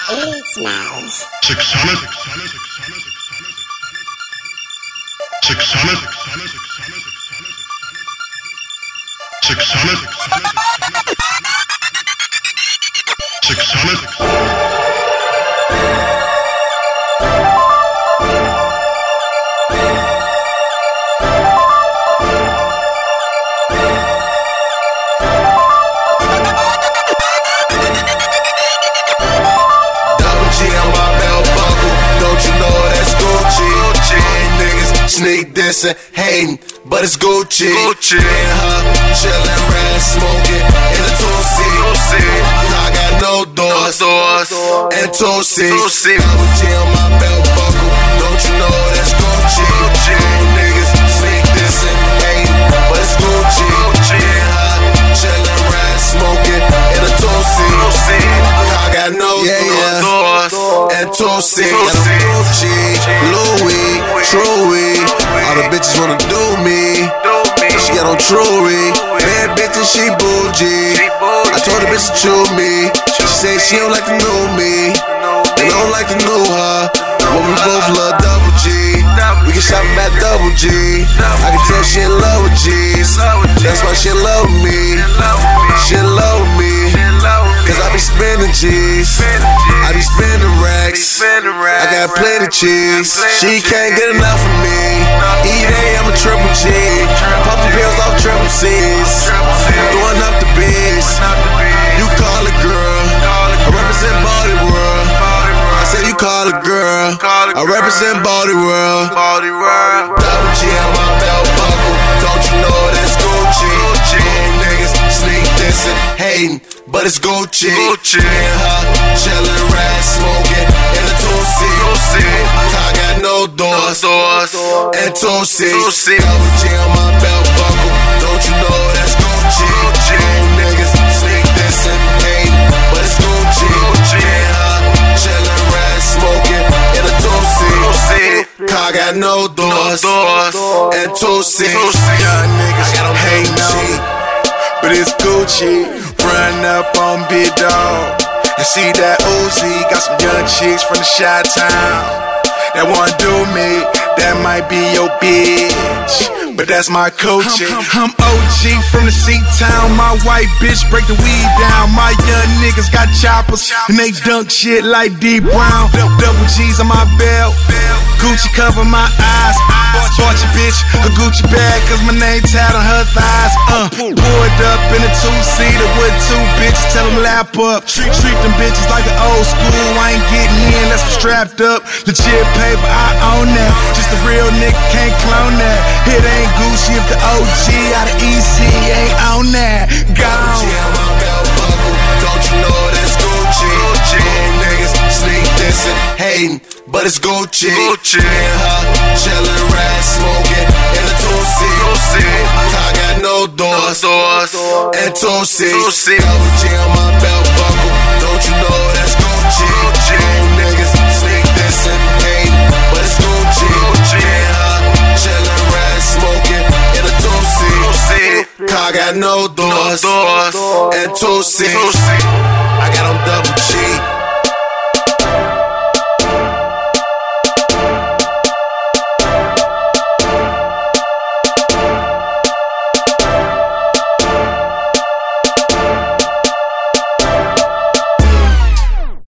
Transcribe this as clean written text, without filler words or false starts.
It's Mouse. 600. 600. 600. 600. Sneak dissing, hating, but it's Gucci. Me and her chillin', red smoking in the two-seat. I got no doors and two-seats. Double G on my belt buckle, don't you know that's Gucci? Niggas sneak dissing, hating, but it's Gucci. Me and her chillin', red smoking in the two-seat. I got no doors and two-seats. Gucci, Louis, Truly. All the bitches wanna do me. She got on Truly. Bad bitch and she bougie. I told the bitch to chew me. She said she don't like the new me, and I don't like the new her. But we both love Double G. We can shop at Double G. I can tell she in love with G's. That's why she love me. She love me. Cause I be spending G's. I be spending racks. I got plenty cheese. She can't get enough of me. E-Day, I'm a triple G. Popping pills off triple C's. Throwing up the beats. You call it girl. I represent Body World. I said you call it girl. I represent Body World. Double G on my belt buckle. Don't you know that's Gucci? Niggas sneak dissing, hating, but it's Gucci. Me and her chillin', red smoking in the two-seat. I got no doors and two-seats. Double G on my belt buckle. Don't you know that's Gucci? Niggas sneak dissing, hating, but it's Gucci. Me and her chillin', red smoking in the two-seat. I got no doors and two-seats. Young niggas hating on, but it's Gucci. Run up on Big Dog and see that Uzi. Got some young chicks from the Chi-Town that wanna do me. That might be your bitch, but that's my coaching. I'm OG from the C-Town. My white bitch break the weed down. My young niggas got choppers and they dunk shit like D Brown. Double G's on my belt, Gucci cover my eyes. Bought your bitch a Gucci bag cause my name tied on her thighs. Pulled up in a two-seater with two bitches, tell them lap up. Treat them bitches like the old school. I ain't getting in, let's be strapped up. Legit paper, I own that. Just a real nigga can't clone that. It ain't Gucci if the OG out of EC ain't on that. Gone. Don't you know that's Gucci? Niggas sneak dissing, hating, but it's Gucci. Me and her chillin', red smoking in the two-seat. I got no doors and two-seats. Double G on my belt buckle. Don't you know that's Gucci? Niggas sneak dissing, hating, but it's Gucci. Me and her chillin', red smoking in the two-seat. I got no doors and two-seats.